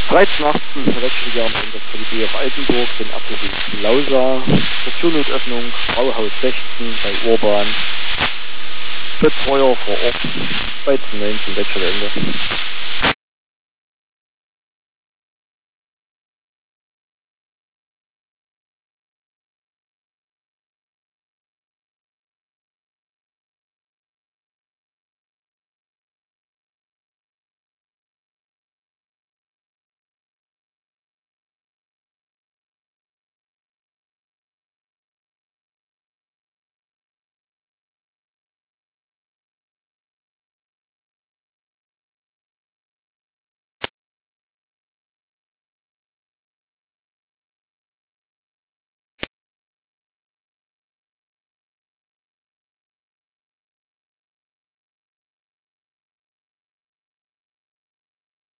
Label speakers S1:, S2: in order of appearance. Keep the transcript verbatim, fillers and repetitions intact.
S1: dreizehnten achten Wechseljahr am Ende für die B F Altenburg, den Apfeldienst Lausa, Stationnötöffnung, Brauhaus sechzehn bei Urban, Betreuer vor Ort, dreizehn neunzehn Wechselende.